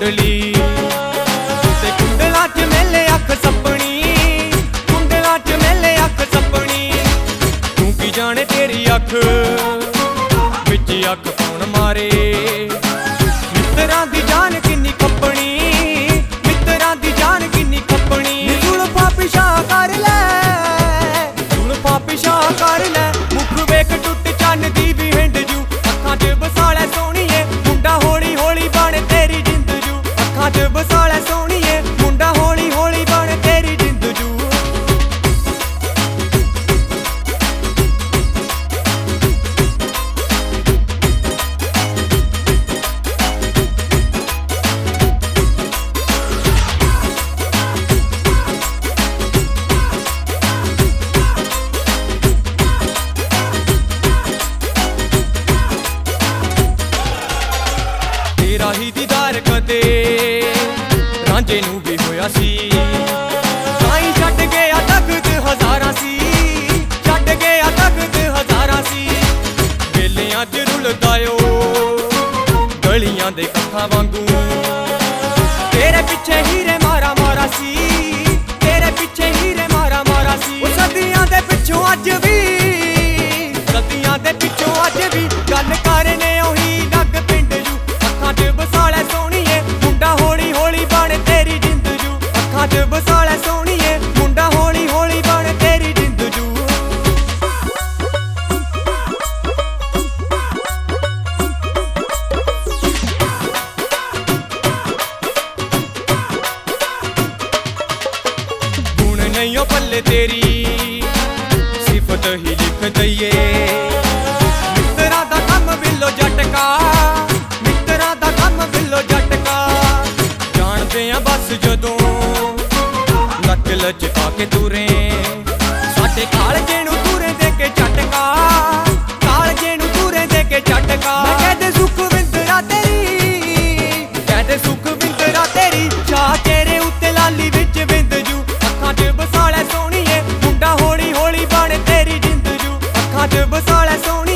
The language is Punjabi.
ਨਕਲੀ ਤੇ ਕੁੰਡਲਾਂ 'ਚ ਮੇਲੇ ਅੱਖ ਸੱਪਣੀ, ਕੁੰਡਲਾਂ 'ਚ ਮੇਲੇ ਅੱਖ ਸੱਪਣੀ। ਤੂੰ ਕੀ ਜਾਣੇ ਤੇਰੀ ਅੱਖ ਵਿੱਚ ਅੱਖ ਕੌਣ ਮਾਰੇ। ਮਿੱਤਰਾਂ ਦੀ ਜਾਨ ਕਿੰਨੀ ਖੱਪਣੀ, ਮਿੱਤਰਾਂ ਦੀ ਜਾਨ ਕਿੰਨੀ ਖੱਪਣੀ। ਜ਼ੁਲਫਾਂ ਪਿਛਾਂਹ ਕਰ ਲੈ, ਜ਼ੁਲਫਾਂ ਪਿਛਾਂਹ ਕਰ ਲੈ। ਮੁੱਖ ਵੇਖ ਟੁੱਟ ਚੰਨ ਦੀ ਵੀ ਹਿੰਡ ਜੂ। ਅੱਖਾਂ 'ਚ ਵਸਾ ਲੈ ਸੋਹਣੀਏ ਮੁੰਡਾ ਹੌਲੀ ਹੌਲੀ ਬਣ ਤੇਰੀ ਜਿੰਦ ਜੂ। ਅੱਖਾਂ 'ਚ ਵਸਾ ਲੈ ਸੋਹਣੀਏ ਮੁੰਡਾ ਹੌਲੀ ਹੌਲੀ ਬਣ ਤੇਰੀ ਜਿੰਦ ਜੂ। ਤੇਰਾ ਹੀ ਦੀਦਾਰ ਕਦੇ ਰਾਂਝੇ ਨੂੰ ਵੀ ਹੋਇਆ ਸੀ। ਸਾਈਂ ਛੱਡ ਗਿਆ ਤਖਤ ਹਜ਼ਾਰਾਂ ਸੀ, ਛੱਡ ਗਿਆ ਤਖਤ ਹਜ਼ਾਰਾਂ ਸੀ। ਵੇਲਿਆਂ 'ਚ ਰੁਲਦਾ ਓ ਗਲੀਆਂ ਦੇ ਕੱਖਾਂ ਵਾਂਗੂ। ਤੇਰੇ ਪਿੱਛੇ ਹੀਰੇ ਮਾਰਾ ਮਾਰਾ ਸੀ, ਤੇਰੇ ਪਿੱਛੇ ਹੀਰੇ ਮਾਰਾ ਮਾਰਾ ਸੀ। ਉਹ ਸਦੀਆਂ ਦੇ ਪਿੱਛੋਂ ਅੱਜ ਵੀ, ਸਦੀਆਂ ਦੇ ਪਿੱਛੋਂ ਅੱਜ ਵੀ ਗੱਲ ਕਰਨੇ ਉਹੀ ਲੱਗ ਪਿੰਡ ਜੂ। ਅੱਖਾਂ 'ਚ ਵਸਾ ਲੈ ਸੋਹਣੀਏ ਮੁੰਡਾ ਹੌਲੀ ਹੌਲੀ ਬਣ ਤੇਰੀ ਜਿੰਦ ਜੂ। ਅੱਖਾਂ 'ਚ ਵਸਾ ਲੈ ਸੋਹਣੀਏ ਮੁੰਡਾ ਹੌਲੀ ਹੌਲੀ ਬਣ ਤੇਰੀ ਜਿੰਦ ਜੂ। ਗੁਣ ਨਹੀਂ ਓ ਪੱਲੇ ਤੇਰੀ ਸਿਫਤ ਹੀ ਲਿਖ ਦਈਏ। ਮਿੱਤਰਾਂ ਦਾ ਕੰਮ ਬਿੱਲੋ ਜਟਕਾ, ਮਿੱਤਰਾਂ ਦਾ ਕੰਮ ਬਿੱਲੋ ਜਟਕਾ। ਜਾਣਦੇ ਆ ਬਸ ਜਦੋਂ ਲੱਕ ਲਚਕਾ ਕੇ ਤੁਰੇ ਸਾਡੇ ਕਾਲਜੇ ਨੂੰ ਤੁਰੇ ਦੇ ਕੇ ਝਟਕਾ, ਕਾਲਜੇ ਨੂੰ ਤੁਰੇ ਦੇ ਕੇ ਝਟਕਾ। ਮੈਂ ਕਹਦੇ ਸੁੱਖ ਵਿੰਦਰਾ ਤੇਰੀ, ਕਹਦੇ ਸੁੱਖ ਵਿੰਦਰਾ ਤੇਰੀ। ਚਾਹ ਤੇਰੇ ਉੱਤੇ ਲਾਲੀ ਵਿੱਚ ਵਿੰਦ ਜੂ। ਅੱਖਾਂ 'ਚ ਵਸਾ ਲੈ ਸੋਹਣੀਏ ਮੁੰਡਾ ਹੌਲੀ ਹੌਲੀ ਬਣ ਤੇਰੀ ਜਿੰਦ ਜੂ। ਅੱਖਾਂ 'ਚ ਵਸਾ ਲੈ ਸੋਹਣੀ